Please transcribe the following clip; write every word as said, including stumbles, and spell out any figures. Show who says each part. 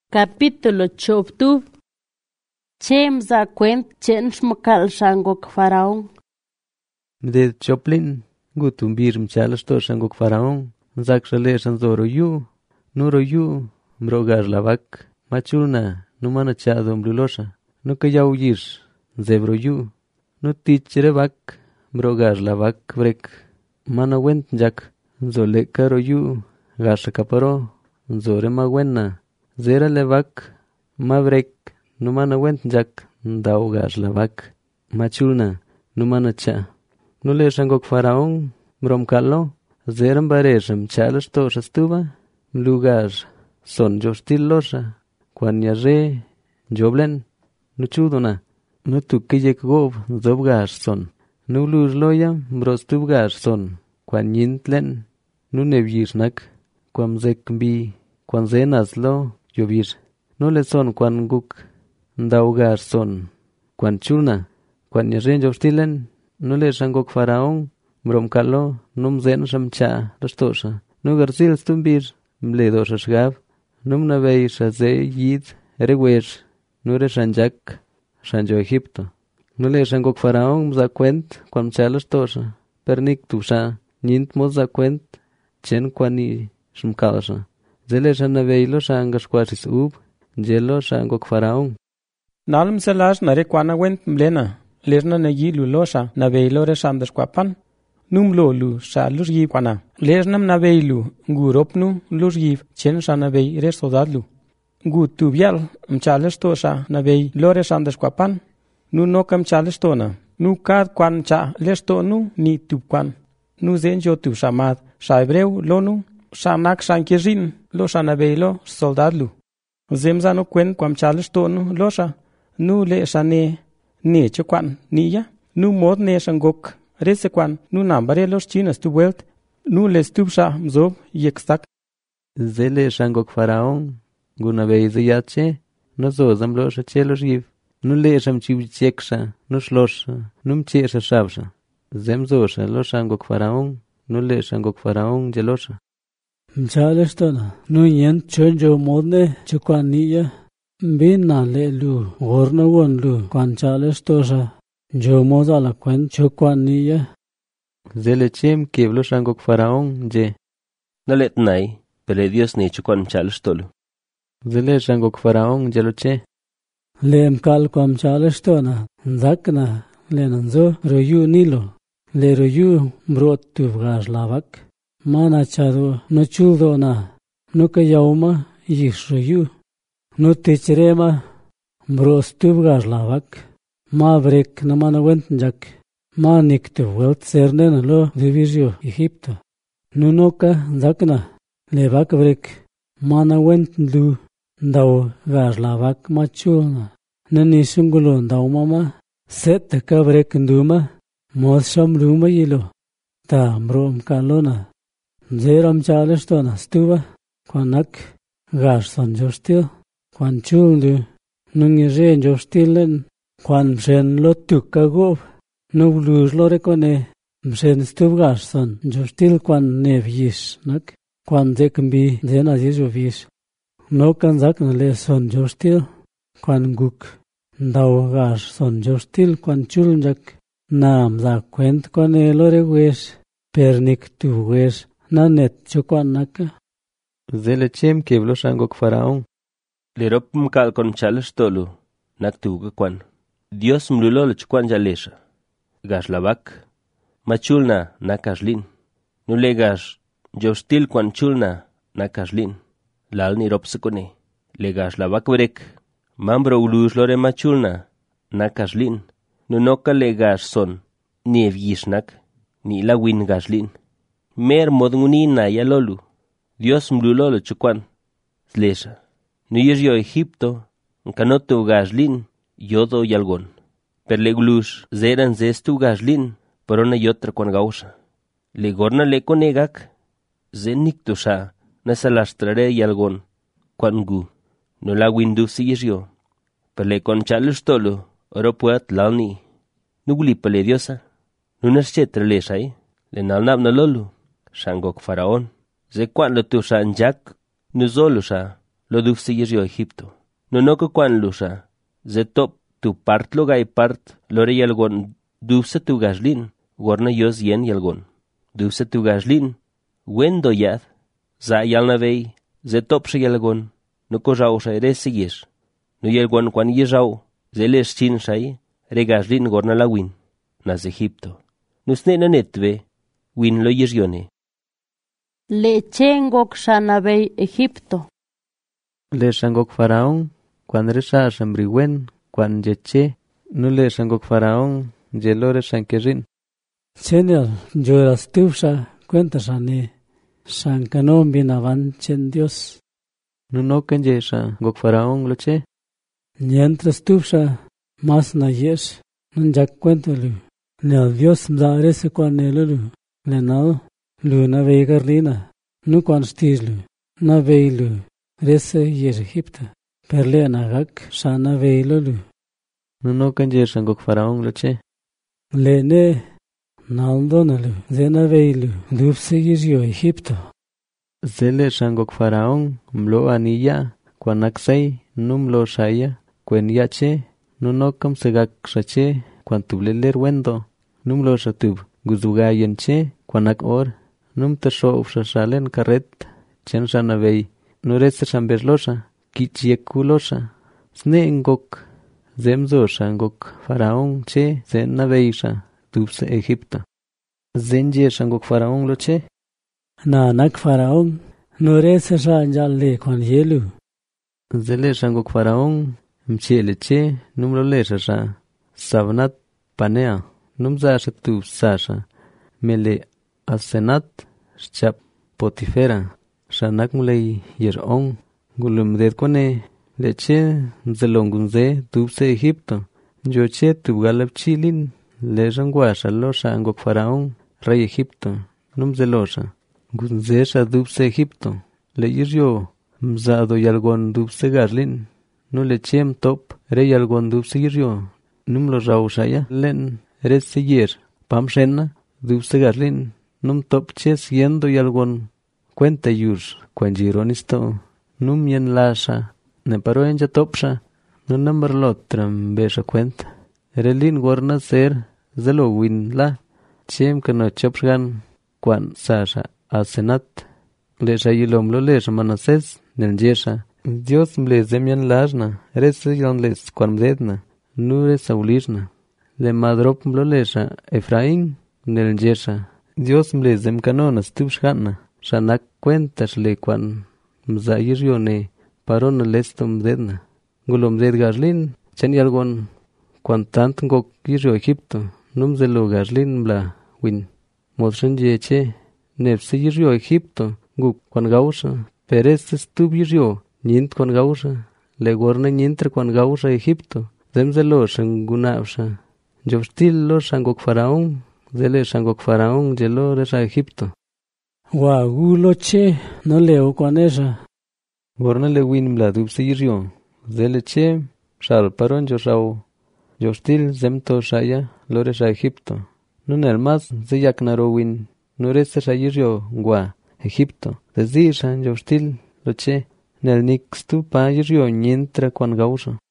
Speaker 1: Capítulo choptu. Chem za kwent chen shmakal shangok faraón.
Speaker 2: Mde choplin gutumbir mchalsto shangok faraón. Zak shale shanzoro yu. Nuro yu mrogar lavak. Machulna numana chado mblulosha. No kayau yish zebro yu. No tichere vak mrogar lavak vrek. Mana went jak zole karo yu. Gasha kaparo zore magwena. Zera levak mavrek numana went jak daugar lavak. Machulna numana cha. Nule shangok faraón mromkalo. Zeram bareshem chalas tosha stuva. Lugar son jostilosha. Kwan yare joblen. Nuchudona. Nutu kiyek gob zobgar son. Nulur loya mrostubgar son. Kwan yintlen. Nunevyirsnak. Kwan zekmbi. Kwan zenazlo. Yovir. No le son kwan guk ndaugar son. Kwan chulna. Kwan yaren jovstilen. No le shangok faraón. Mromkalo. Num zen shamcha. Rastosha. No garzil stumbir. Mledo shashgav. Num navei shaze yid. Erewer. No re shanjak. Shanjo Egipto. No le shangok faraón mza kwent. Kwan mchalas tosha. Pernik tusha. Nint moza kwent. Chen kwani shmkalasha. Zele shanavelo shangashquasis ub, jelo shangok faraón.
Speaker 3: Nalm selash nare kwana went mlena, lerna na yi lulosha navelo re shandashquapan. Num lo lu sha lurgi kwana. Lernam navelu nguropnu lurgi chen shanavei re sodadlu. Gu tubial mchales tosha navei lore shandashquapan. Nu nokam chales tona. Nu kad kwan cha lesto nu ni tupkwan. Nu zenjo tu shamad shaibreu lonu. Shanak shankirin lo shanavelo soldadlu. Zemza no kwen kwam chalish tonu losha. Nu le shane ne chukwan niya. Nu mod ne shangok resekwan. Nu nambare los chinas tu welt. Nu le stupsha mzob yekstak.
Speaker 2: Zele shangok faraón. Gunavei ziyache. No zozam losha chelo riv. Nu le sham chivicheksha. Nu shlosha. Nu mchesha shavsha. Zemzosha lo shangok faraón. Nu le shangok faraón jelosha.
Speaker 4: Mchalestona, nu yen chonjo modne chukwaniya, bina le lu, gorna won lu, kwan chalestosha, jo moza la kwen chukwaniya.
Speaker 2: Zele chem kevlo shangok faraón je.
Speaker 5: Nalet nai, pele Dios ne chukwan chalestolu.
Speaker 2: Zele shangok faraón jeloche.
Speaker 4: Le mkal kwam chalestona, zakna, le nanzo, royu nilo, le royu mbrot tuvgar lavak. Mana chado no chudo na, no kayauma yishroyu, no techrema brostubgar lavak, ma vrek na mana wentjak, ma niktu welt sernen lo divisio Egipto. No noka zakna, levak vrek, mana wentlu, dau gar lavak machulna, nani sungulo dau mama, set ka vrek nduma, mosham luma yilo, ta mrom kalona. Zeram chalestona stuva, kwanak garson jostil, kwan chuldu, nungi ren jostilen, kwan mshen lo tukagov, nublus lo rekone, mshen stuv garson jostil kwan nevyish, nak, kwan zekmbi zena zizovish. No kanzak nale son jostil, kwan guk, dau garson jostil kwan chulnjak, nam za kwent kwane lore wesh, pernik tu wesh, nanet chukwan naka.
Speaker 2: Zele chem kevlo shangok faraón.
Speaker 5: Lerop mkal kon chalish tolu, nak tuga kwan. Dios mlulolo chukwan jalesha. Gash lavak, machulna nakashlin. Nule gash, jostil kwan chulna nakashlin. Lal ni ropsekone. Le gash lavak brek, mambro ulus lore machulna nakashlin. Nunoka le gash son, ni evgishnak, ni la win gashlin. Mer modngunina yalolu. Dios mlulolo chukwan. Slesha. Nuyes yo Egipto. Nkanoto gaslin. Yodo yalgon. Perleglush. Zeran zestu gaslin. Porona yotra kwan gausha. Legorna le konegak. Zeniktusha. Nasalastrare yalgon. Kwan gu. No la windu siyes yo. Perle kon chalus tolo. Oro puat lalni. Nugli pele diosa. Nunas chetra lesha eh. Le nalnab na lolu. Shangok faraón. Ze kwan lo tu sha njak. Nuzolu sha. lo dufse yiryo Egipto. No no ko kwan lusha, ze top tu part lo gai part, lore yalgon dufse tu gaslin, gorna yos yen yalgon. Dufse tu gaslin, wen do yad, za yalna vei, ze top she yalgon, no ko jau sha ere sigish. No yalgon kwan yijau, ze les chin shai, re gaslin gorna la win, nas Egipto. Nusne na netve, win lo yirjone.
Speaker 1: Le chengok shanabei Egipto.
Speaker 2: Le shangok faraón, cuando resha shambriwen, cuando yeche, no le shangok faraón, yelore shankerin.
Speaker 4: Chenial, yo era stufsa, cuenta shani, shankanon binavan chen Dios.
Speaker 2: No no kan yesha gok faraón lo che.
Speaker 4: Mientras stufsa, más na yes, nun jak cuenta lu. Ne al Dios mdare se cuan elulu, le nal, lu na vei garlina, nu cuan stis lu, na vei lu. Rese yes Egipto, per le nagak shana veilolu.
Speaker 2: No no kan yesha gok faraón lo che.
Speaker 4: Le ne naldonalu, zena veilu, dufse yisyo Egipto.
Speaker 2: Zele shangok faraón, mlo anilla, cuan aksai, num lo shaya, cuen yache, no no kam segak shache, cuan tubleler wendo, num lo shatub, guzugayen che, cuan ak or, num te show shashalen karet, chen shana vei. No resta shambeslosa, kichiekulosha, snengok, zemzosha ngok faraón che, zen naveisha, dubse Egipto. Zenje shangok faraón lo che.
Speaker 4: Na nak faraón, no resta shanjalle con yelu.
Speaker 2: Zele shangok faraón, mchele che, num lo lesha sha, savnat panea, num zasha tu sasha, mele asenat, shchap potifera. Shanak mulei yeron, gulum det kone, leche, zelongunze, dubse Egipto. Yo che tugalap chilin, le ranguasha lo shangok faraón, rey Egipto, num zelosha. Gunze sha dubse Egipto, le yiryo, mzado yalgon dubse garlin, no lechem top, re yalgon dubse yiryo, num lo raushaya, len, re seguir, pam shena, dubse garlin, num top che siendo yalgon. Cuenta yur, cuan gironisto, num yen lasha, ne paro en jatopsha, no number lotram besha cuenta. Relin gorna ser, zelo win la, chem kano chopsgan, cuan sasha, asenat, lesha yilom lo lesha manases, nel jesha. Dios mle zemyan lashna, resa yon les cuan mdedna, nure saulishna. Le madrop mlo lesha, Efraín, nel jesha. Dios mle zem kanonas tubshana. Shanak cuentas le cuan mzayir yone paron lestom dedna. Gulom ded garlin, chen yalgon cuan tant ngok yiryo Egipto, num zelo garlin bla win. Modshan yeche, nefse yiryo Egipto, guk cuan gausha, peres stub yiryo, nint cuan gausha, le gorna nintre cuan gausha Egipto, zem zelo shangunavsha. Jobstil lo shangok faraón, zele shangok faraón yelo resha Egipto.
Speaker 4: Wagulo che, no leo con esa.
Speaker 2: Gorna le win mla dubse yiryo, zele che, shal paron yo shao, yo stil zemto shaya, lore sha Egipto. Nun el mas zeyak naro win, no resta sha yiryo, gua, Egipto. Desdi shan yo stil, lo che, nel nix tu pa yiryo nientra cuan gausha.